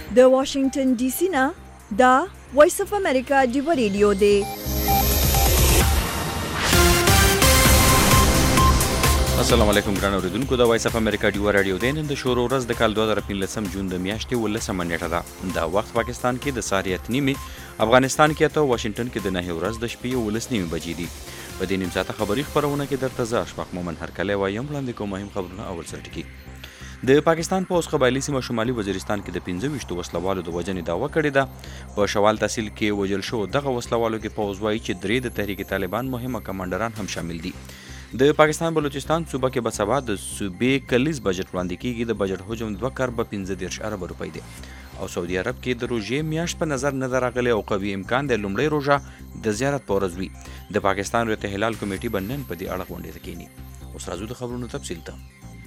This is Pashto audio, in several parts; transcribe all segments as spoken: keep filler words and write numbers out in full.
د واشنگټن ډي سي نه دا وایس اف امریکا ډیو ریډیو دی. السلام علیکم ګران اوریدونکو، د وایس اف امریکا ډیو رادیو دی. نن د شروع ورځ د کال دوه زره پنځلسم جون د میاشتې ولسمه نیټه ده. دا وخت پاکستان کې د سهار اته نیمې، افغانستان کې اته، واشنگټن کې د نهه ورځ د شپې ولس نیمې بجې دي. په دې نیم ساعته خبري خبرونه کې درته زه اشفاق مومن هرکلی وایم. وړاندې کوم مهم خبرونه. اول سرټکي د پاکستان پوځ قبایلي سیمه شمالي وزیرستان کې د پنځه ویشتو وسلوالو د وژنې دعوه کړې ده. په شوال تحصیل کې وژل شو دغه وسلوالو کې پوځ وایي چې درې د تحریک طالبان مهمه کمانډران هم شامل دي. د پاکستان بلوچستان صوبه کې به سبا د صوبې کلیز بجټ وړاندې کیږي. د بجټ حجم دوه کاربه پنځه دېرش اربه روپۍ دی. او سعودي عرب کې د روژې میاشت په نظر نه ده راغلی او قوي امکان دی لومړۍ روژه د زیارت په ورځ وي. د پاکستان ریت هلال کمیټې به نن په دې اړه غونډې ته کښېني. اوس راځو د خبرونو تفصیل ته.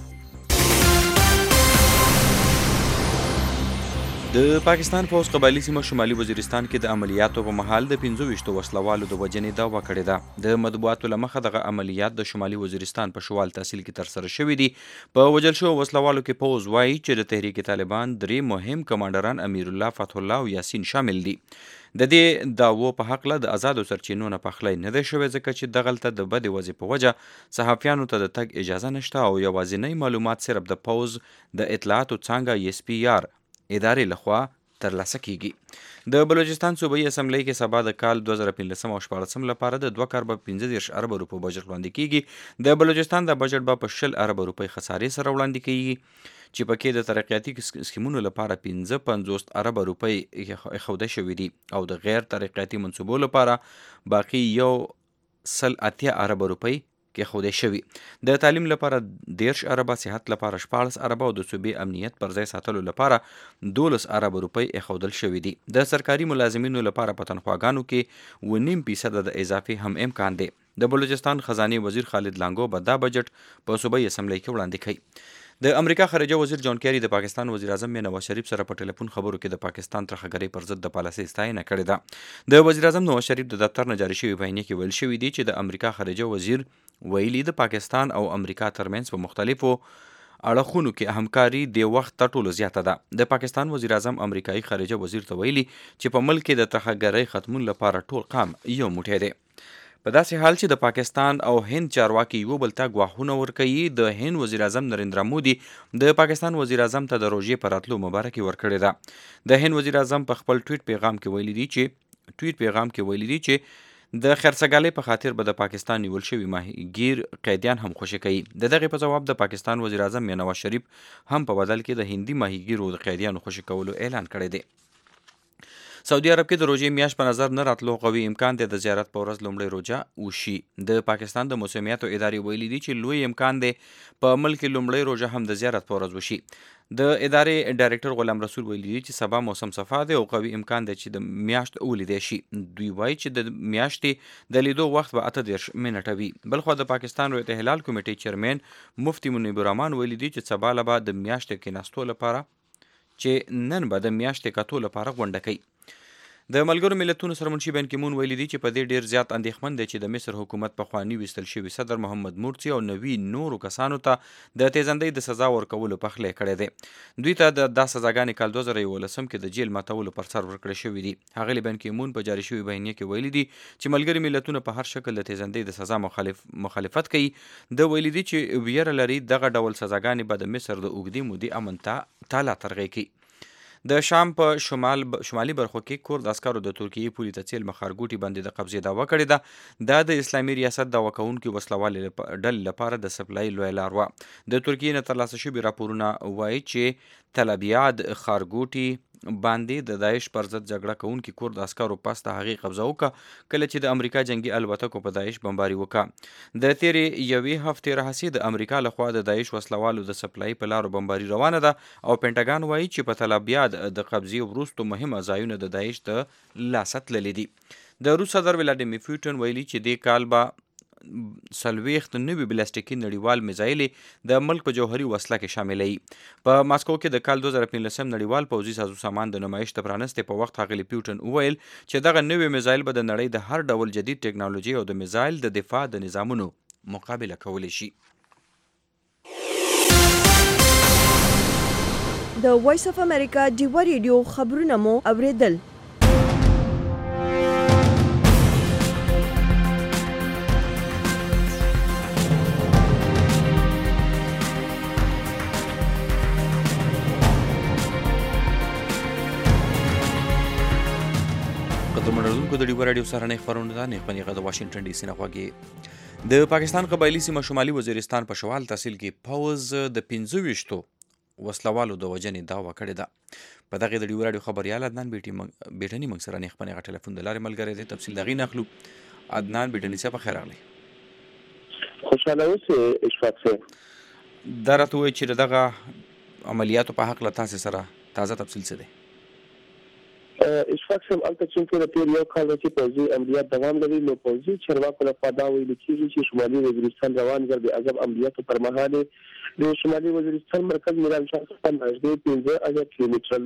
د پاکستان پوځ قبایلي سیمه شمالي وزیرستان کې د عملیاتو په مهال د پنځه ویشتو وسلوالو د وژنې دعوه کړې ده. د مطبوعاتو له مخه دغه عملیات د شمالي وزیرستان په شوال تحصیل کې ترسره شوي دي. په وژل شوو وسلوالو کې پوځ وایي چې د تحریک طالبان درې مهم کمانډران امیر الله، فتح الله او یاسین شامل دي. د دې دعوو په هکله د آزادو سرچینو نه پخلی نه دی شوی، ځکه چې دغلته د بدې وضع په وجه صحافیانو ته د تګ اجازه نشته او یوازینی معلومات صرف د پوځ د اطلاعاتو څانګه ایس پی آر ادارې لخوا ترلاسه کیږي. د بلوچستان صوبایي اسمبلی کې سبا د کال دوه زره پنځلسم او شپاړسم لپاره د دوه کاربه پنځه دېرش اربه روپو بجټ وړاندې کیږي. د بلوچستان د بجټ به په شل اربه روپۍ خسارې سره وړاندې کیږي، چې پکې د ترقیاتي سکیمونو لپاره پنځه پنځوس اربه روپۍ ایښودل شوي دي او د غیر ترقیاتي منصوبو لپاره باقي یو سل اتیا اربه روپۍ کې خوده شوي. د تعلیم لپاره دیرش اربه، صحت لپاره شپاړس اربه او د صوبې امنیت پر ځای ساتلو لپاره دولس اربه روپۍ ایښودل شوي دي. د سرکاري ملازمینو لپاره په تنخواګانو کې و نیم فیصده د اضافې هم امکان دی. د بلوچستان خزانې وزیر خالد لانګو به دا بجټ په صوبایي اسمبلی کې وړاندې کوي. د امریکا خارجه وزیر جان کیری د پاکستان وزیر اعظم نواز شریف سره په ټلیفون خبرو کې د پاکستان ترخګرۍ پر ضد د پالیسۍ ستاینه کړې ده. د وزیر اعظم نواز شریف د دفتر نه جاري شوي بیانیه کې ویل شوي دي چې د امریکا خارجه وزیر ویلي د پاکستان او امریکا ترمنځ په مختلفو اړخونو کې همکاري د وخت تر ټولو زیاته ده. د پاکستان وزیر اعظم امریکایي خارجه وزیر ته ویلي چې په ملک کې د ترخګرۍ ختمون لپاره ټول قام یو موټی دی. په داسې حال چې د پاکستان او هند چارواکي یو بل ته ګواښونه ورکوي، د هند وزیر اعظم نریندرا مودي د پاکستان وزیر اعظم ته د روژې په راتلو مبارکي ورکړې ده. د هند وزیر اعظم په خپل ټویټ پیغام کې ویلي دي چې ټویټ پیغام کې ویلي دي چې د خرڅګالۍ په خاطر به د پاکستان نیول شوي ماهیګیر قیدیان هم خوشي کوي. د دغې په جواب د پاکستان وزیر اعظم نواز شریف هم په بدل کې د هندي ماهیګیرو د قیدیانو خوشي کولو اعلان کړی دی. سعودي عرب کې د روژې میاشت په نظر نه راتلو قوي امکان دی د زیارت په ورځ لومړۍ روژه وشي. د پاکستان د موسمیاتو ادارې ویلي دي چې لوی امکان دی په ملک کې لومړۍ روژه هم د زیارت په ورځ وشي. د ادارې ډایرکټر غلام رسول ویلي دي چې سبا موسم صفا دی او قوي امکان دی چې د میاشت ولیدای شي. دوی وایي چې د میاشتې د لیدو وخت به اته دېرش منټه وي. بلخوا د پاکستان ریت هلال کمیټې چیرمن مفتي منیب الرحمن ویلي دي چې سبا له به د میاشتې کېناستو لپاره چې نن به د میاشتې کتو لپاره غونډه کوي. د ملګرو ملتونو سره منشي بن کی مون ویلي دي چې په دې ډیر زیات اندېښمن دی چې د مصر حکومت په خواني ویستل شوي صدر محمد مرسي او نوي نورو کسانو ته د تیزندۍ د سزا ورکولو پخلی کړی دی. دوی ته د دا سزاګانې کال دوه زره یولسم کې د جیل ماتولو پر سر ورکړې شوي دي. هغه بن کی مون په جاري شوي بیانیه کې ویلي دي چې ملګري ملتونه په هر شکل د تیزندۍ د سزا مخالف مخالفت کوي. د ویلي دي چې ویره لري دغه ډول سزاګانې به د مصر د اوږدې مودې امن ته تالا ترغې کوي. د شام په شمال شمالي برخو کې کورد عسکرو د ترکیې پولې ته څیل مخارګوټي باندې د قبضې دعوه کړې ده. دا د اسلامي ریاست دعوه کوونکي وسلوالې ډلې لپاره د سپلای لوی لار وه. د ترکیې نه ترلاسه شوي راپورونه وایي چې تل ابیاد خارګوټي باندې د داعش پر ضد جګړه کوونکي کورد عسکرو پس د هغې قبضه وکړه کله چې د امریکا جنگي الوتکو په داعش بمباري وکړه. د تیرې یوې هفتې راهیسې د امریکا لخوا د داعش وسلوالو د سپلای په لارو بمباري روانه ده او پینټاګان وایي چې په تل ابیاد د قبضې وروستو مهمه ځایونه د داعش د لاسه تللي دي. د روس صدر ولادیمیر پوتین ویلي چې دې کال به څلوېښت نوي بلاستیکي نړیوال میزایلې د ملک په جوهري وسله کې شاملوي. په ماسکو کې د کال دوه زره پنځلسم نړیوال پوځي سازو سامان د نمایش د پرانستې په وخت ښاغلي پیوټن وویل چې دغه نوي میزایل به د نړۍ د هر ډول جدید ټکنالوژي او د میزایل د دفاع د نظامونو مقابله کولی شي. د وایس اف امریکا ډیوه ریډیو خبرونه مو اوریدل. قدرمنونکو د ډیوه راډیو سره نه خبرونه ده نه خبرونه د واشنگټن ډي سي نه خوږي. د پاکستان قبایلی سیمه شمالي وزیرستان په شوال تحصیل کې پوز د پنځه ویشتو وسلوالو د وجنې دعوه کړې ده. په دغه د ډیوه راډیو خبريال عدنان بیټي بیٹنی موږ سره نه خبرونه ټلیفون د لارې ملګری دی. تفصیل دغې نخلو. عدنان بیٹنی صاحب خیر راغلی. خوشاله اوسئ اشفاق صاحب. دا راته وایي چې دغه عملیاتو په حق له تاسو سره تازه تفصیل څه دی؟ اشفاق صاحب البته چې د تیر یو کال چې پوځي عملیات دوام لري نو پوځي چارواکو لخوا دا ویل کېږي چې شمالي وزیرستان روان ګرځي عجب عملیاتو پر مهال د شمالي وزیرستان مرکز میران شاه څخه نږدې پنځه اجا کیلومتر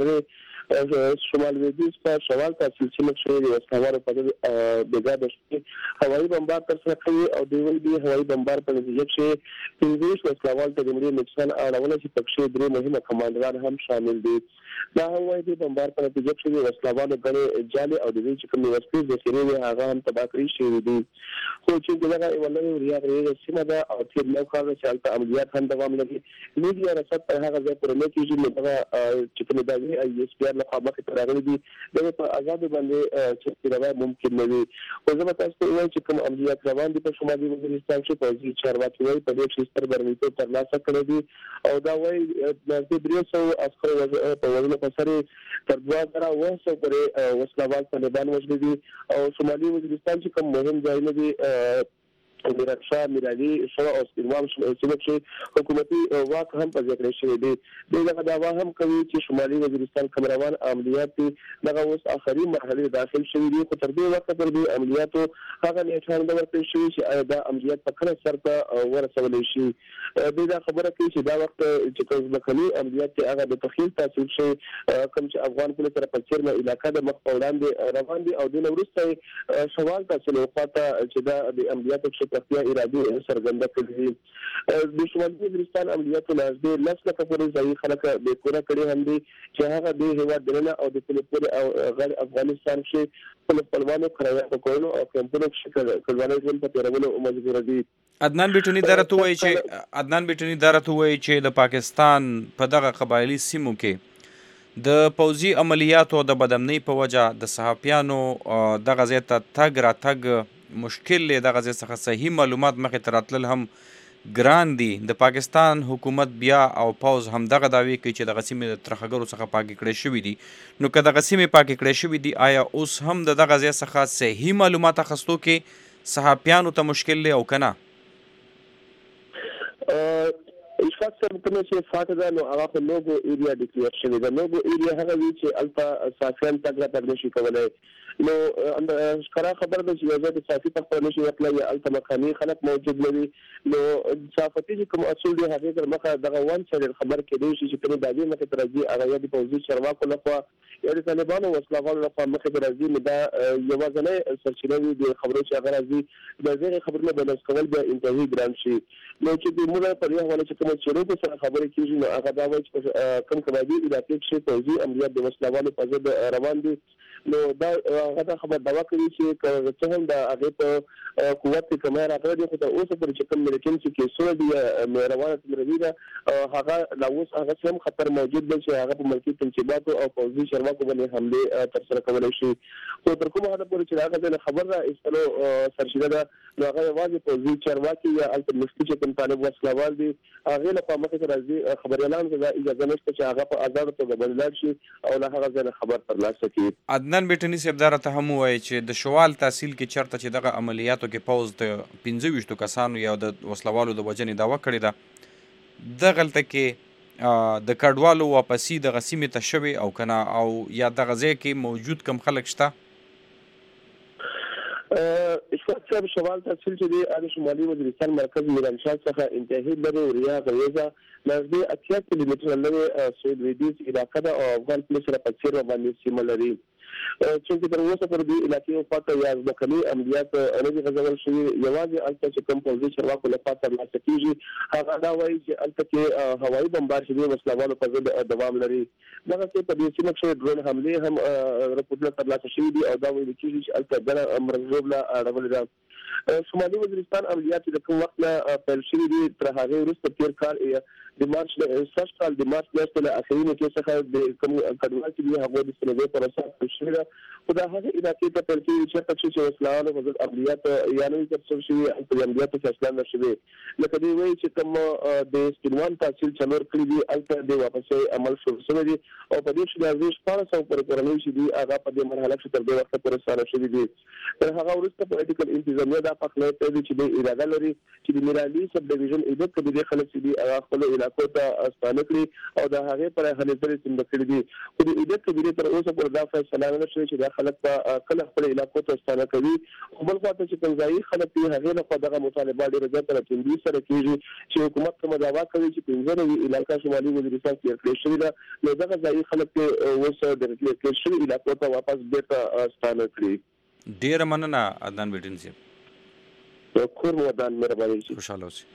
لري شمال لویدیځ په شوال تحصیل سیمه کې د وسلوالو په دغه د هوایي بمبار تر سره کوي او د ویل دی هوایي بمبار په نتیجه کې پنځه وسلوال ته د ملي نقصان اړول چې پکې درې مهمه کمانډران هم شامل دي. دا هوایي د بمبار په نتیجه کې د وسلوالو غړي جالي او د دې چې کوم وسلې د سیریو هغه هم تباہ کړی شوی دي. خو چې دغه ولې وریا غړي سیمه ده او تیر نو کال چې عملیات هم دوام لري میډیا رسد په هغه ځای پورې نه کېږي نو دغه چې کوم د ای اس پی ار له خوا مخې ته راغلي دي دغه په آزاد باندې چې روایت ممکن نه وي. خو زه به تاسو ته وایم چې کوم عملیات روان دي په شمالي وزیرستان کې پوځي چارواکي وايي په دې کې ستر برنامه ترلاسه کړی دي او دا وايي د درې سوه عسکر په وزن په سره تر دوه زره اوه سوه پورې وسلوال طالبان وژلي دي او شمالي وزیرستان چې کوم مهم ځایونه دي میران شاه میرالي شاه او سپینوال سیمه کې حکومتي واک هم په ذکر شوی دی. دغه دعوا هم کوي چې شمالي وزیرستان کوم روان عملیات دغه اوس اخري مرحله داخل شوی دي خو تر دې وخت پورې د عملیاتو هغه نیټان د ورته شوی چې دا عملیات په کله سرته ورسول شي. دا خبره کوي چې دا وخت چې کوم ځکلي عملیات هغه د تخیل تاسو شي کوم چې افغان پولیس سره په چیرمه علاقې د مخ په وړاندې روان دي او د نورسته شوال تاسو له خواته چې دا د عملیاتو تخیا ارادي سرګنده کړي د شمالي وزیرستان عملیاتو نږدې لس لکه پورې ځایي خلک بې کوره کړي هم دي چې هغه د هیواد دننه او د کلي پورې او غیر افغانستان کې خپل خپلوانو کرایه په کولو او کمپونو کې کلوانو ژوند په تېرولو مجبور دي. عدنان بیٹنی دا راته وایي چې عدنان بیٹنی دا راته وایي چې د پاکستان په دغه قبایلي سیمو کې د پوځي عملیاتو د بدامنۍ په وجه د صحافیانو دغه ځای ته تګ راتګ مشکل دی. دغه ځای څخه صحیح معلومات مخې ته راتلل هم ګران دي. د پاکستان حکومت بیا او پوز هم دغه دعوی کوي چې دغه سیمې د ترهګرو څخه پاکې کړې شوي دي. نو که دغه سیمې پاکې کړې شوي دي آیا اوس هم د دغه ځای څخه صحیح معلومات اخیستو کې صحافیانو ته مشکل دی او که نه؟ اشفاق صاحب کومه چې فاته ده نو هغه په لوګو ایریا ډیکلیئر شوی ده. لوګو ایریا هغه وی چې الفا صافیان تګ راتګ نشي کولی. نو ښکاره خبره ده چې یو ځای د صافي په خپله نشي وتلی یا هلته مقامي خلک موجود نه وي نو صحافتي چې کوم اصول دي هغې تر مخه دغه ون سایډ خبر کېدی شي چې کومې دعوې مخې ته راځي هغه یا د پوځي چارواکو لخوا یا د طالبانو وسلوالو لخوا مخې ته راځي نو دا یوازینۍ سرچینه وي د خبرو چې هغه راځي د هغې خبرونه بیلانس کول بیا انتهایي ګران شي. نو چې د موږ په دې حواله چې کومه څېړونکو سره خبرې کېږي نو هغه دا وایي چې کوم قبایلي علاقې کښې پوځي عملیات د وسلوالو په ضد روان دي نو دا هغه دا خبر دعوا کوي چې که هم د هغې په قوت کې کمی راغلی دی خو تر اوسه پورې چې کوم ملیټنسي کیسونه دي یا روانه تمریني ده هغه لا اوس هغسې هم خطر موجود دی چې هغه په ملکي تنصیباتو او پوځي چارواکو باندې حملې ترسره کولی شي. خو تر کومه حده پورې چې د هغه ځای نه خبر را ایستلو سرچینه ده نو هغه یوازې پوځي چارواکي یا هلته مفتي چې کوم طالب وسلوال دي هغې لخوا مخې ته راځي خبریالانو ته دا اجازه نشته چې هغه په ازاده توګه باندې لاړ شي او له هغه ځای نه خبر ترلاسه کړي. عدنان بیٹنی صاحب دا راته هم ووایي چې د شوال تحصیل کې چېرته چې دغه عملیاتو کې پوځ د پنځه ویشتو کسانو یا د وسلوالو د وژنې دعوه کړې ده دغلته کې د کډوالو واپسي دغه سیمې ته شوې او که نه او یا دغه ځای کې موجود کم خلک شته؟ اشفاق صاحب شوال تحصیل چې دی هغه شمالي وزیرستان مرکز میران شاه څخه انتهایي لرې وریا غریزه نږدې اتیا کیلومتره لرې سویل لویدیځ علاقه ده او افغان پولیس سره په څېر باندې سیمه لري. چې تر اوسه پر دې علاقې او پاته یا ځمکني عملیات نه دي غځول شوي. یوازې هلته چې کوم پوځي چارواکو له خوا ترلاسه کېږي هغه دا وایي چې هلته کې هوایي بمبار چې دی وسله والو په ضد دوام لري. دغسې په دې سیمه کښې ډرون حملې هم رپورټونه ترلاسه شوي دي او دا ویل کېږي چې هلته ګڼه مرګ ژوبله اړولې ده. شمالي وزیرستان عملیات د کوم وخت نه پیل شوي دي تر هغې وروسته تېر کال د مارچ سږ کال د مارچ میاشتې له اخري نیټې څخه د کوم کډوال چې دي هغوی د ستنېدو پروسه پیل شوې ده. خو دا هغې علاقې ته پیل کېږي چېرته چې چې وسله والو په ضد عملیات یا نه وي ترسره شوي هلته د عملیاتو فیصله نه شوې. لکه دوی وایي چې کوم د سپینوان تحصیل چې نور کړي دي هلته د واپسۍ عمل شروع شوی دی او په دې کښې د ارزښت شپاړس سوه پورې کورنۍ چې دي هغه په دې مرحله کښې تر دې وخته پورې ستانه شوي دي. تر هغه وروسته پولیټیکل انتظامیه دا پخلی کوي چې دوی اراده لري چې د میرالي سب ډیویژن عیدت کې د دې خلک چې دي هغه خپلو علاقو ته ستانه کړي او د هغې پر هلې ځلې څنډه کړي دي. خو د عیدت قبیلې تر اوسه پورې دا فیصله نه شوې چې دا خلک به کله خپلو علاقو ته ستانه کوي. خو بل خوا ته چې کوم ځایي خلک دي هغې لخوا دغه مطالبه ډېره زیاته له تندي سره کېږي چې حکومت کومه دعوا کوي چې پنځه نوي علاقه شمالي وزیرستان کې کړې شوې ده نو دغه ځایي خلک یې اوس د کړې شوي علاقو ته واپس بېرته ستانه کړي. ډېره مننه عدنان بیډن صاحب. کور مو ودان مهرباني شي. خوشحاله اوسئ.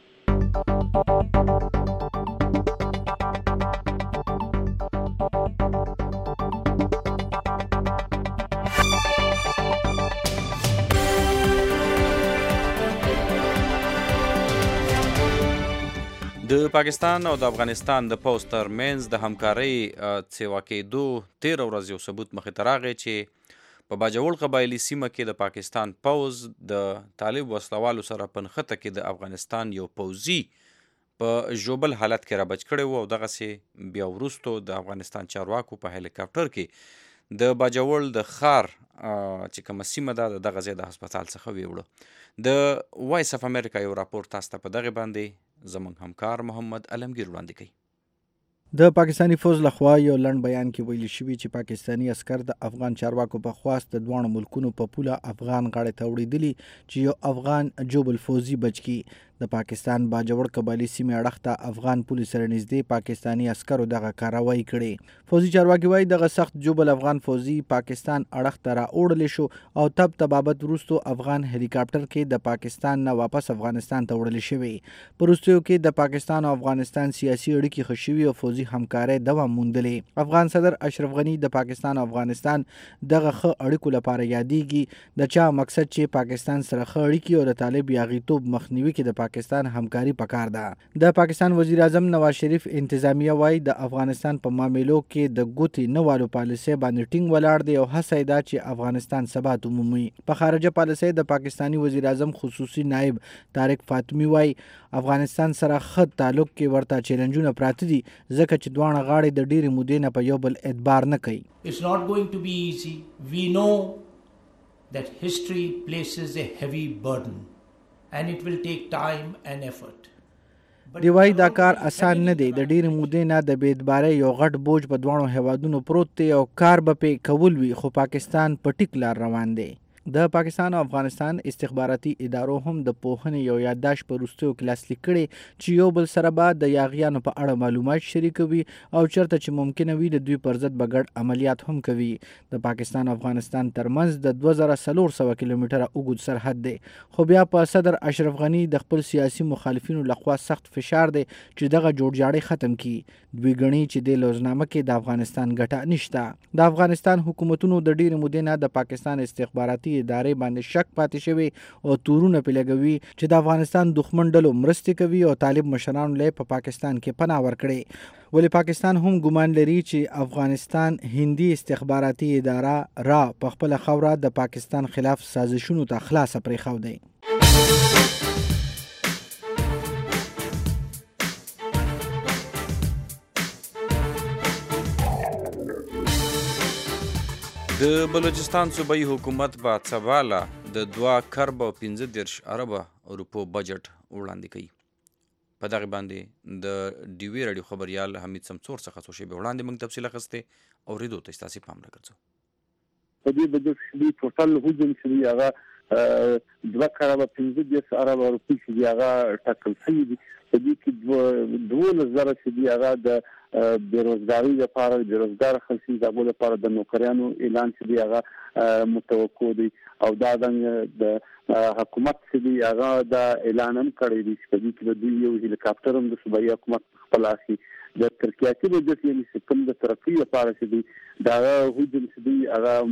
د پاکستان او د افغانستان د پوځ ترمنځ د همکارۍ څیوا کېدو تېره ورځ یو ثبوت مخې ته راغی چې په باجوړ قبایلي سیمه کې د پاکستان پوځ د طالب وسلوالو سره په نښته کې د افغانستان یو پوځي په ژوبل حالت کې رابچ کړی و او دغسې بیا وروستو د افغانستان چارواکو په هلیکاپټر کې د باجوړ د ښار چې کومه سیمه ده د دغه ځای د هسپتال څخه ویوړه. د وایس اف امریکا یو راپور تاسو ته په دغې باندې زموږ همکار محمد علمگیر وړاندې کوي. د پاکستانی فوج لخوا یو لنډ بیان کې ویل شوي چې پاکستانی عسکر د افغان چارواکو په خواست د دواړو ملکونو په پوله افغان غاړې ته وړېدلي چې یو افغان جوبل فوزي بچ کړي. د پاکستان باجوړ قبایلي سیمې اړخ ته افغان پولیس سره نږدې پاکستانی عسکرو دغه کاروایی کړې. فوزي چارواکي وایي دغه سخت جوبل افغان فوزي پاکستان اړخ ته راوړلی شو او تب تبابت وروستو افغان هلیکاپټر کې د پاکستان نه واپس افغانستان ته وړل شوی. په وروستیو کې د پاکستان او افغانستان سیاسي اړیکې ښه شوي او فوزي همکارۍ دوام موندلې. افغان صدر اشرف غني د پاکستان او افغانستان دغه ښه اړیکو لپاره یادېږي د چا مقصد چې پاکستان سره ښه اړیکې او د طالب یاغیتوب مخنیوي کې د پاکستان همکاري پکار ده. د پاکستان وزیر اعظم نواز شریف انتظامیه وایي د افغانستان په معاملو کې د ګوتې نه والو پالیسۍ باندې ټینګ ولاړ دی او هڅه یې ده چې افغانستان ثبات ومومي. په خارجه پالیسۍ د پاکستانی وزیر اعظم خصوصي نائب طارق فاطمي وایي افغانستان سره ښه تعلق کې ورته چیلنجونه پراته دي ځکه چې دواړه غاړې د ډېرې مودې نه په یو بل اعتبار نه کوي. It's not going to be easy. We know that history places a heavy burden and it will take time and effort. دی وایي دا کار اسان نه دی. د ډېرې مودې نه د بې اعتبارۍ یو غټ بوج په دواړو هیوادونو پروت دی او کار به پې کول وي خو پاکستان په ټیک لار روان دی. د پاکستان او افغانستان استخباراتي ادارو هم د پوهنې یو یادداشت په وروستیو کې لاسلیک کړی چې یو بل سره به د یاغیانو په اړه معلومات شریکوي او چېرته چې ممکنه وي د دوی پر ضد به ګډ عملیات هم کوي. د پاکستان او افغانستان ترمنځ د دوه زره څلور سوه کیلومتره اوږد سرحد دی خو بیا په صدر اشرف غني د خپل سیاسي مخالفینو لخوا سخت فشار دی چې دغه جوړجاړی ختم کړي. دوی ګڼي چې د لوزنامه کې د افغانستان ګټه نشته. د افغانستان حکومتونو د ډېرې مودې نه د پاکستان استخباراتي ادارې باندې شک پاتې شوی او تورونه پې لګوي چې د افغانستان دښمن ډلو مرستې کوي او طالب مشرانو له په پاکستان کې پناه ورکړي. ولې پاکستان هم ګمان لري چې افغانستان هندي استخباراتي اداره را په خپله خاوره د پاکستان خلاف سازشونو ته خلاصه پرېښودی. د بلوچستان صوبایي حکومت به څواله د دوه کرب او پنځه دېرش اربه روپو بجټ وړاندې کوي. په دغې باندې د ډي وي راډیو خبریال حمید سمڅور څخه څو شیبې وړاندې موږ تفصیل اخیستې اورېدو ته ستاسې پام راګرځو. په دې بجټ کې ټوټل حجم چې دی هغه دوه کړه پنځه دېرش اربه روپۍ چې دي هغه ټاکل شوي دي. په دې کې دولس زره چې دي هغه د بېروزګارۍ لپاره بېروزګاره خلک د هغو لپاره د نوکریانو اعلان چې دی هغه متوقع دی او دا د حکومت چې دی هغه دا اعلان هم کړی دی چې په دې کې به دوی یو هلیکاپټر هم د صوبایي حکومت خپل اخلي. د ترقیاتي بجټ یعنې کوم د ترقۍ لپاره چې دی د هغه حجم چې دی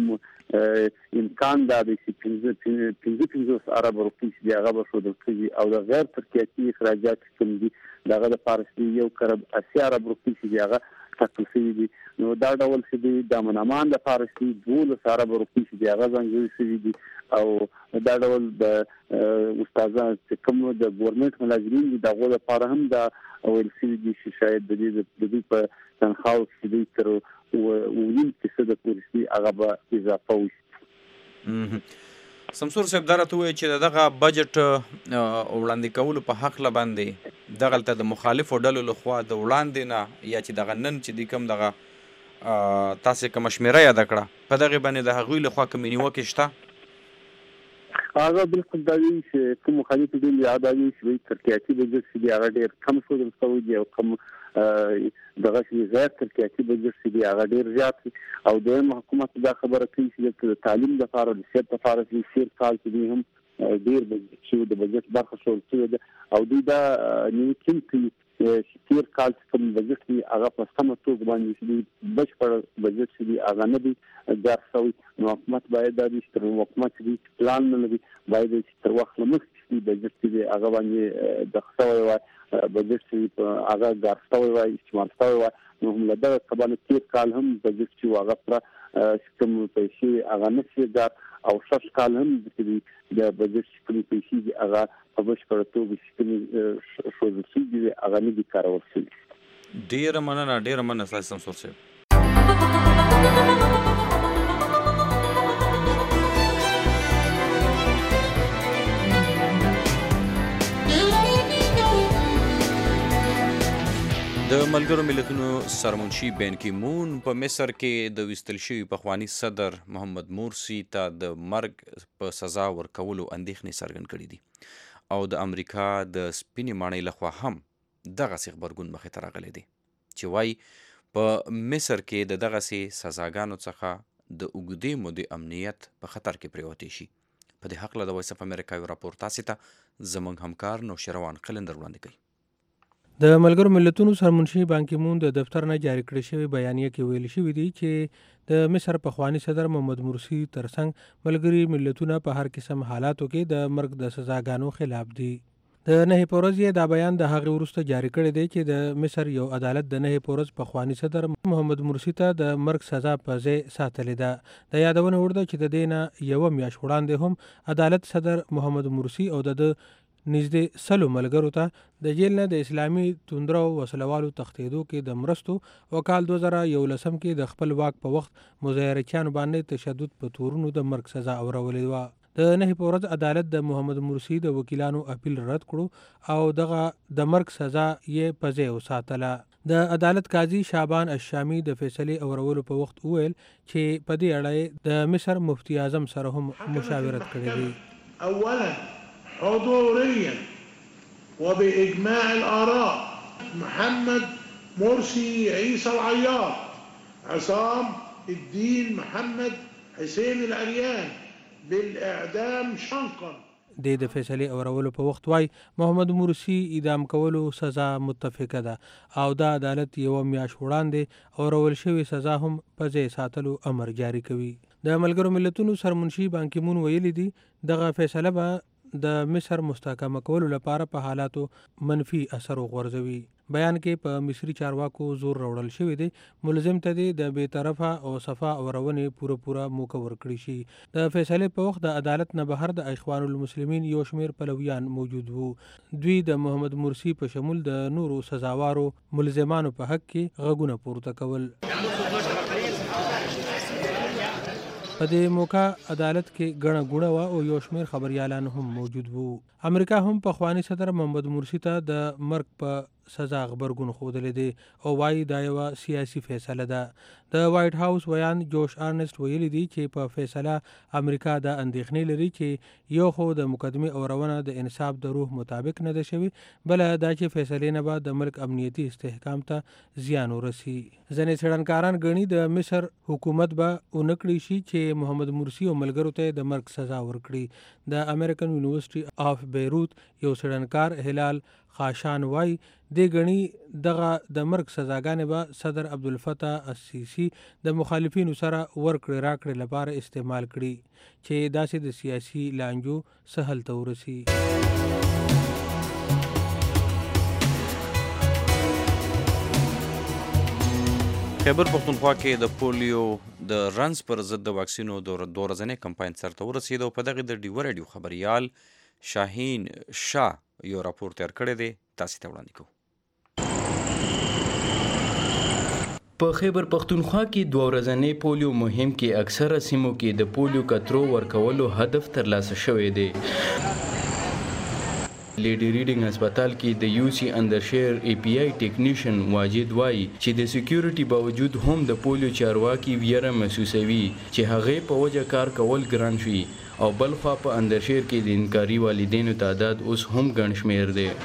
هغه امکان دا دی چې پنځه پنځه پنځوس اربه روپۍ چې دی هغه به ښودل کېږي او د غیر ترقیاتي اخراجات کوم دي د هغه لپاره چې یو کرب اسیا اربه روپۍ چې دی هغه ټاکل شوي دي. نو دا ډول چې دی د امن امان لپاره چې دولس اربه روپۍ چې دی هغه ځانګړي شوي دي او دا ډول د استادان چې کوم د ګورنمنت ملازمین دي د هغو لپاره هم دا ویل شوي دي چې شاید د دې د دوی په تنخواو چې دوی تر اوه نیم فیصده پورې هغه به اضافه وشي. سمسور صاحب دا راته ووایي چې د دغه بجټ وړاندې کولو په هکله باندې دغلته د مخالفو ډلو لخوا د وړاندې نه یا چې دغه نن چې دی کوم دغه تاسې کومه شمېره یاده کړه په دغې باندې د هغوی لخوا کومې نیوکې شته؟ هغه بالکل دا وایي چې کوم مخالفې ډلې هغه دا وایي چې ترقیاتي بجټ چې دی هغه ډېر کم ښودل شوی دی او کوم دغه چې غیر ترقیاتي بجټ چې دی هغه ډېر زیات دی. او دویم حکومت دا خبره کوي چې د تعلیم لپاره د صحت لپاره چې تېر کال چې دی هم ډېر بجټ شوی د بجټ برخه ښودل شوې ده او دوی دا نیوکې کوي چې تېر کال چې کوم بجټ دی هغه په سمه توګه باندې چې دی بشپړ بجټ چې دی هغه نه دی جار شوی. نو حکومت باید دا چې تر حکومت چې دی پلان نه لري باید چې تر وخت نه مخکې چې بجټ چې دی هغه باندې دغه شوی وای بجټ چې هغه جار شوی وای استعمال شوی وای. نو هم له دغه کبانو تېر کال هم بجټ چې هغه پوره کوم پیسې هغه نه شي جار او شش کال هم چې دی د بجټ چې کومې پیسې دي هغه په بشپړه توګه چې کومې ښودل شوي دي هغه نه دي کارول شوي. ډېره مننه ډېره مننه ستاسو سمسور صاحب. د ملګرو ملتونو سرمنشي بین کی مون په مصر کې د ویستل شوي پخواني صدر محمد مرسي ته د مرګ په سزا ورکولو اندېښنې څرګند کړي دي او د امریکا د سپینې ماڼۍ لخوا هم دغسې غبرګون مخې ته راغلی دی چې وایي په مصر کې د دغسې سزاګانو څخه د اوږدې مودې امنیت په خطر کې پرېوتی شي. په دې هکله د وایس اف امریکا یو راپور تاسې ته زموږ همکار نوشیروان قلندر وړاندې کوي. د ملګرو ملتونو سرمنشي بان کی مون د دفتر نه جاری کړی شوی بیانیه کې ویل شوي دي چې د مصر پخوانی صدر محمد مرسي ترڅنګ ملګري ملتونه په هر قسم حالاتو کې د مرګ د سزاګانو خلاف دي. د نهې پورز یې دا بیان د هغې وروسته جاری کړی دی چې د مصر یو عدالت د نهې پورز پخوانی صدر محمد مرسي ته د مرګ سزا په ځای ساتلې ده. د یادونه وړ ده چې د دې نه یوه میاشت وړاندې هم عدالت صدر محمد مرسي او د نږدې سلو ملګرو ته د جیل نه د اسلامي توندرو وسلوالو تښتېدو کې د مرستو او کال دوه زره یولسم کې د خپل واک په وخت مظاهرچیانو باندې تشدد په تورونو د مرګ سزا اورولې وه. د نهې په ورځ عدالت د محمد مرسي د وکیلانو اپیل رد کړو او دغه د مرګ سزا یې په ځای وساتله. د عدالت قاضي شعبان الشامي د فیصلې اورولو په وخت وویل چې په دې اړه د مصر مفتي اعظم سره هم مشاورت کړې دي. اولا حضوريا وبإجماع الآراء محمد مرسي عيسى العياط عصام الدين محمد حسين العريان بالإعدام شنقا. د د فیصلې اورولو په وخت وای محمد مرسي اعدام کولو سزا متفقه ده او د عدالت یو میاشت وړاندې اورول شوی سزا هم په ځای ساتلو امر جاری کوي. د ملګرو ملتونو سرمنشي بان کی مون ویلي دي دغه فیصله به د مصر مستحکمه کولو لپاره په حالاتو منفي اثر وغورځوي. بیان کې په مصري چارواکو زور راوړل شوی دی ملزم ته دی د بې طرفه او صفا اورونې پوره پوره موقع ورکړي شي. د فیصلې په وخت د عدالت نه بهر د اخوان المسلمین یو شمیر پلویان موجود وو. دوی د محمد مرسي په شمول د نورو سزاوارو ملزمانو په حق کې غږونه پورته کول. په دې موقع عدالت کې ګڼه ګوڼه وه او یو شمېر خبریالان هم موجود وو. امریکا هم پخوانی صدر محمد مرسي ته د مرګ په سزا غبرګون ښودلی دی او وایي دا یوه سیاسي فیصله ده. د وایټ هاوس ویان جوش آرنسټ ویلي دی چې په فیصله امریکا دا اندېښنې لري چې یو خو د مقدمې اورونه د انصاف د روح مطابق نه ده شوي، بله دا چې فیصلې نه به د ملک امنیتي استحکام ته زیان ورسي. ځینې څېړنکاران ګڼي د مصر حکومت به ونه کړی شي چې محمد مرسي او ملګرو ته د مرګ سزا ورکړي. د امریکن یونیورسټي آف بیروت یو څېړنکار هلال خاشان وای د غنی دغه د مرګ سزاګانې به صدر عبدالفتاح السیسی د مخالفینو سره ورکړې راکړې لپاره استعمال کړي چې داسې د سیاسي لانجو سهل ته ورسي. خیبر پښتونخوا کې د پولیو د رنز پر ضد د واکسینو د دوه ورځنۍ کمپاین سرته ورسېد او په دغه د ډیو رادیو خبریال شاهین شاه یو راپور تیار کړی دی، تاسو ته وړاندې کوو. په خیبر پښتونخوا کې دوه ورځنۍ پولیو مهم کې اکثره سیمو کې د پولیو کترو ورکولو هدف ترلاسه شوی دی. لیډي ریډینګ هسپتال کې د یو سی اندرشیر ای پی آی ټیکنیشن واجد وایي چې د سکیورټي باوجود هم د پولیو چارواکي ویره محسوسوي چې هغې په وجه کار کول ګران شي او بل خوا په اندرشیر کې د انکاري والدینو تعداد اوس هم ګڼ شمېر دی.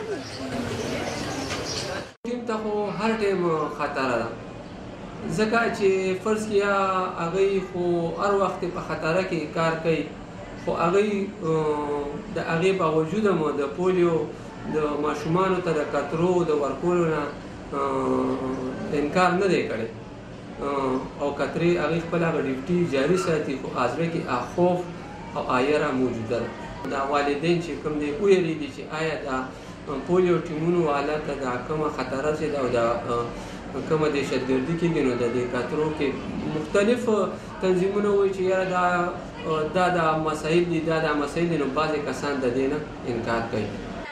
ټیم ته خو هر ټیم خطر ده، ځکه چې فرض کیا هغوی خو هر وخت په خطره کې کار کوي، خو هغوی د هغې باوجود هم د پولیو د ماشومانو ته د کترو د ورکولو نه انکار نه دی کړی او کترې هغوی خپل هغه ډیوټي جاري ساتي، خو ازره کې خوف او آیره موجوده ده. دا والدین چې کوم دی ویریږي چې آیا د پولیو ټیمونو والا ته دا کومه خطره چې ده او دا کومه دهشتګردي کېږي، نو د دې کترو کې مختلف تنظیمونه وایي چې یاره دا دا د مسایل دي دا د مسایل دي، نو بعضې کسان د دې نه انکار کوي.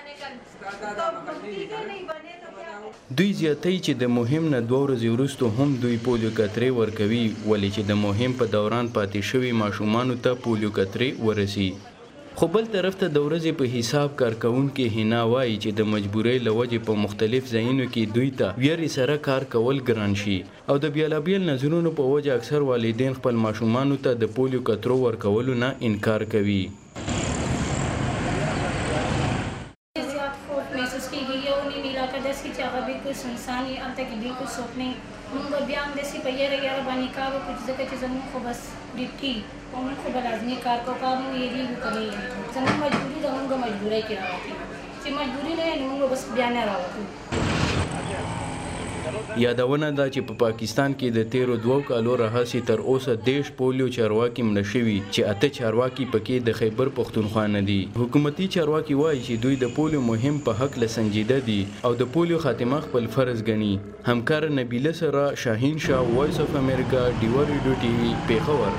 دوی زیاتوي چې د مهم نه دوه ورځې وروسته هم دوی پولیو کترې ورکوي، ولې چې د مهم په دوران پاتې شوي ماشومانو ته پولیو کترې ورسي. خو بل طرف ته د ورځې په حساب کارکوونکي هینا وایي چې د مجبورۍ له وجې په مختلف ځایونو کې دوی ته ویرې سره کار کول ګران شي او د بیلابیل نظرونو په وجه اکثر والدین خپل ماشومانو ته د پولیو کترو ورکولو نه انکار کوي. انسان یې هلته کې بالکل څوک نه مونږ به بیا هم داسې په یاره یاره باندې کار وکړو چې ځکه چې زمونږ خو بس ډیوټي او مونږ خو به لازمي کار کوو، کار مونږ یېرېږو که نه یېرېږو، زمونږ مجبوري ده، مونږ مجبورۍ کې راوتو، چې مجبوري نه وي نو مونږ بس بیا نه راوتو. یادونه ده چې په پا پاکستان کې د تیرو دوو کالو راهیسې تر اوسه دېرش پولیو چارواکي مړه شوي چې اته چارواکي پکې د خیبر پښتونخوا نه دي. حکومتي چارواکي وایي چې دوی د پولیو مهم په حق له سنجیده دي او د پولیو خاتمه خپل فرض ګڼي. همکار نبیله سره شاهین شاه، وایس اف امریکا، ډیو ریډیو ټي وي، پېښور.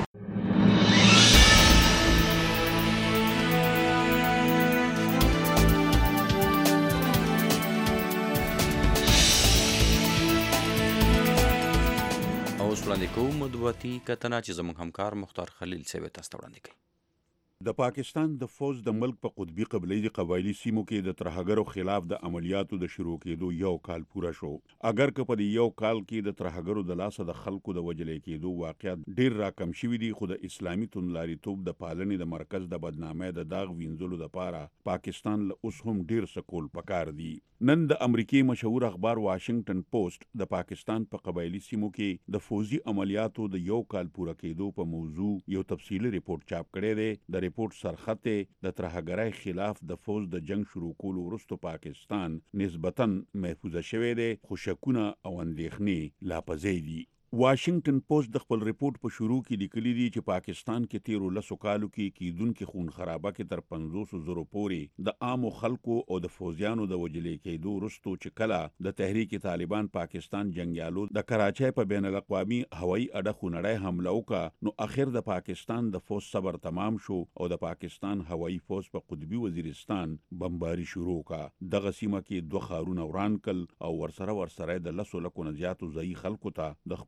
وړاندې کوو مطبوعاتي کتنه چې زموږ همکار مختار خلیل صاحب تاسو ته وړاندې کوي. د پاکستان د فوج د ملک په قطبي قبایلی قبایلی سیمو کې د ترهګرو خلاف د عملیاتو د شروع کېدو یو کال پوره شو. اگر که په دې یو کال کې د ترهګرو د لاسه د خلکو د وجلې کېدو واقعیت ډیر راکم شوي دي، خو د اسلامي توندلاریتوب د پالنې د مرکز د بدنامۍ د داغ وینځلو لپاره پاکستان له اوس هم ډیر سکول پکار دي. نن د امریکای مشهور اخبار واشنگټن پوسټ د پاکستان په پا قبایلی سیمو کې د فوجي عملیاتو د یو کال پوره کېدو په موضوع یو تفصیلی ریپورت چاپ کړی دی. د ریپورت سرخط د ترهګرۍ خلاف د فوج د جنگ شروع کولو وروسته پاکستان نسبتاً محفوظ شوی دی، خو شکونه او اندېښنې لا پزی دي. واشنگټن پوسټ د خپل ریپورت په شروع کې لیکلي دي چې پاکستان کې تیرو لسو کالو کې کیدونکې خون خرابه کې تر پنځوسو زرو پورې د عامو خلکو او د فوجیانو د وجلې کېدو وروسته چې کله د تحریک طالبان پاکستان جنګیالو د کراچۍ په بین الاقوامي هوایي اډه خونړۍ حمله وکړه، نو اخر د پاکستان د فوج صبر تمام شو او د پاکستان هوایي فوج په قطبي وزیرستان بمباري شروع کړه. دغه سیمه کې دوه ښارونه وران کړل او ورسره ورسره د لسو لکو نه زیاتو ځایي خلکو ته د خپل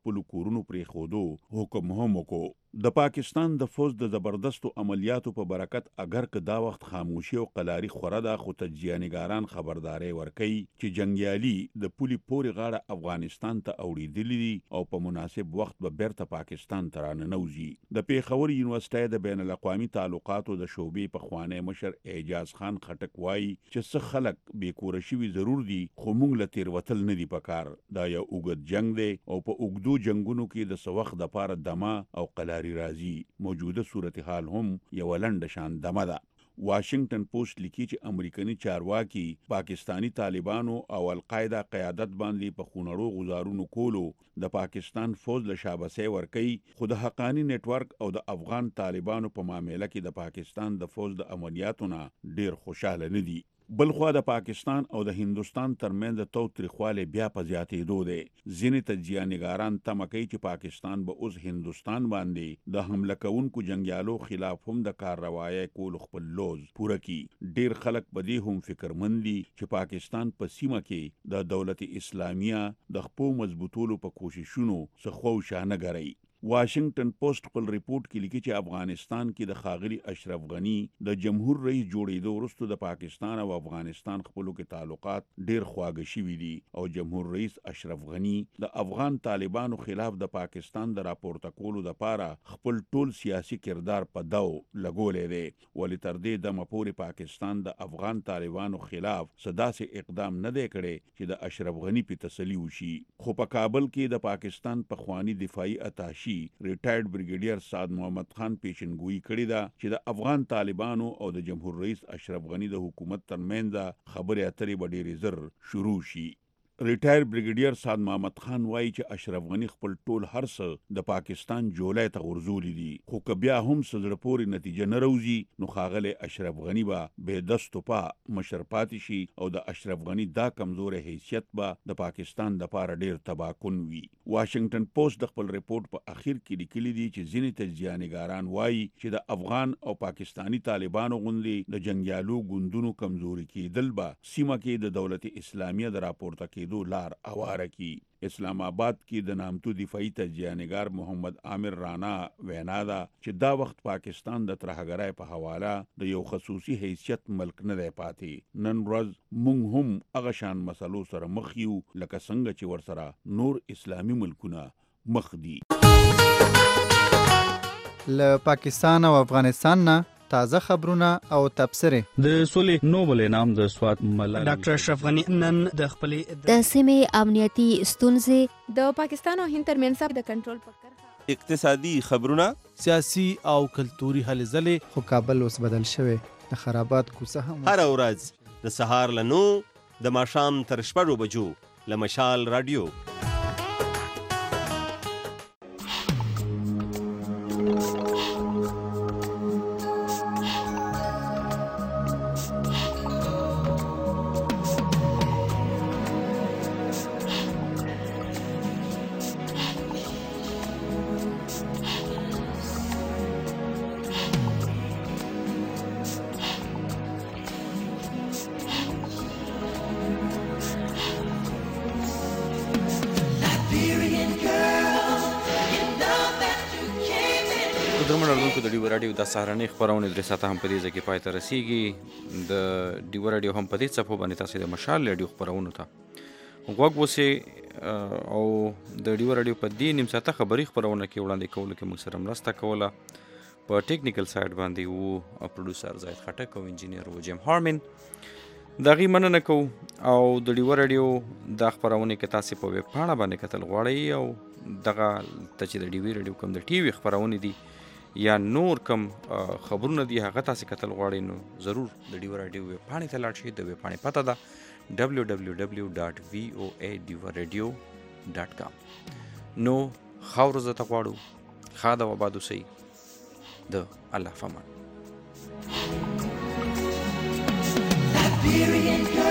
خپل کورونو پرې خودو حکم هم وکړو. د پاکستان د فوج د زبردستو عملیاتو په برکت اگر که دا وخت خاموشي او قلاري خوره ده، خو تجزیه‌نګاران خبرداري ورکوي چې جنګیالي د پولي پورې غاړه افغانستان ته اوړېدلي دي او په مناسب وخت به بیرته پاکستان ته راننوځي. د پیښور یونیورسټۍ د بین الاقوامي تعلقاتو د شعبې پخوانی مشر اعجاز خان خټک وایي چې څه خلک بې کوره شوي ضرور دي، خو موږ له تېروتل نه دي پکار. دا یو اوږد جنګ دی او په اوږدو جنګونو کې د څه وخت دپاره دمه او قلاري راځي. موجوده صورتحال هم یو لنډه شان دمه ده. واشنگټن پوسټ لیکي چې امریکایي چارواکي پاکستانی طالبانو او القاعده قیادت باندې په خونړو غزارونو کولو د پاکستان فوج له شاباسي ورکوي، خو د حقانی نت ورک او د افغان طالبانو په معاملې کې د پاکستان د فوج د عملیاتو نه ډیر خوشاله نه دي. بلخوا د پاکستان او د هندوستان ترمنځ د تاوتریخوالي بیا په زیاتېدو دی. ځینې تجزیه‌نګاران تمه کوي چې پاکستان به اوس هندوستان باندې د حمله کوونکو جنګیالو خلاف هم د کارروایي کولو خپل لوز پوره کړي. ډیر خلک په دې هم فکرمند دي چې پاکستان په سیمه کې د دولت اسلامیه د خپو مضبوطولو په کوششونو څه خوشا نه ګرځي. واشنگټن پوسټ خپل ریپورت کې لیکي چې افغانستان کې د ښاغلي اشرف غني د جمهور رئیس جوړېدو وروسته د پاکستان او افغانستان خپلو کې تعلقات ډیر خواږه شوي دي او جمهور رئیس اشرف غني د افغان طالبانو خلاف د پاکستان د راپورته کولو دپاره خپل ټول سیاسي کردار په دو لګولی دی. ولې تر دې دمه پورې پاکستان د افغان طالبانو خلاف څه داسې اقدام نه دی کړی چې د اشرف غني په تسلي وشي. خو په کابل کې د پاکستان پخوانی دفاعي اتاشي ریټایرډ بریګیډیر سعد محمد خان پیشنګویي کړې ده چې د افغان طالبانو او د جمهور رئیس اشرف غني د حکومت ترمنځ خبرې اترې به ډېرې زر شروع شي. ریټایر بریګیډیر سعد محمد خان وایي چې اشرف غني خپل ټول هر څه د پاکستان جولای ته غورځولي دي، خو که بیا هم څه زړه پورې نتیجه نه راوځي نو ښاغلی اشرف غني به بې دست و پا مشر پاتې شي او د اشرف غني دا کمزوری حیثیت به د پاکستان دپاره ډیر تباکن وي. واشنگټن پوسټ د خپل ریپورت په اخیر کې لیکلي دي چې ځینې تجزیه‌نګاران وایي چې د افغان او پاکستانی طالبانو غوندې د جنګیالو ګوندونو کمزوري کېدل به سیمه کې د دولت اسلامیه د راپورته کېدو لار اواره کی. اسلام آباد کې د نامتو دفاعي تجزیه‌نګار محمد عامر رانا وینا ده چې دا وخت پاکستان د ترهګرۍ په حواله د یو خصوصي حیثیت ملک نه دی پاتې. نن ورځ موږ هم هغه شان مسلو سره مخ یو لکه څنګه چې ورسره نور اسلامي ملکونه مخ دي. له پاکستان او افغانستان نه تازه خبرونه او تبصرې. د سولې نوبل انعام د سوات ملالۍ ډاکټر اشرف غني نن د خپلې د سیمې امنیتي ستونزې د پاکستان او هند ترمنځ د کنټرول په کرښه، اقتصادي خبرونه، سیاسي او کلتوري هلې ځلې. خو کابل اوس بدل شوی، د خرابات کوڅه هم هر ورځ د سهار له نو د ماښام تر شپږو بجو له مشال رادیو. د سهارنۍ خپرونې درې ساعته هم په دې ځای کې پای ته رسیږي. د ډیوه راډیو هم په دې څپو باندې تاسې د مشال راډیو خپرونو ته غوږ اوسئ او د ډیوه راډیو په دې نیم ساعته خبري خپرونه کې وړاندې کولو کې موږ سره مرسته کوله. په ټیکنیکل سایډ باندې وو پروډوسر زاید خټک او انجینیر و جیم هارمن. د هغې مننه کوو او د ډیوه راډیو دا خپرونې که تاسې په ویب پاڼه باندې کتل غواړئ او دغه ته چې د ډیوه راډیو کوم د ټي وي خپرونې دي یا نور کم خبرونه دي هغه تاسې کتل غواړئ نو ضرور د ډیوه راډیو ویب پاڼې ته لاړ شئ. د ویب پاڼې پته ده ډبلیو ډبلیو ډبلیو ډاټ وي او ای ډیوه راډیو ډاټ کام. نو ښه ورځ درته غواړو، ښاد او آباد اوسئ. د الله فامان.